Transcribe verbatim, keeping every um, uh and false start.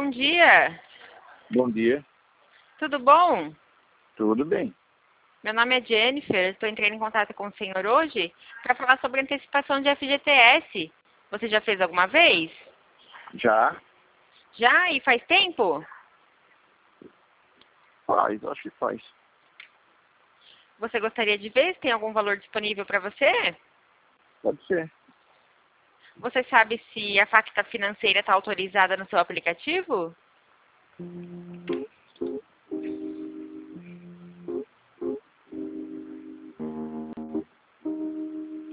bom dia. Bom dia, Tudo bom? tudo bem. Meu nome é Jennifer, estou entrando em contato com o senhor hoje para falar sobre antecipação de F G T S. Você já fez alguma vez? Já Já? E faz tempo? faz, acho que faz. Você gostaria de ver se tem algum valor disponível para você? Pode ser. Você sabe se a facta financeira está autorizada no seu aplicativo?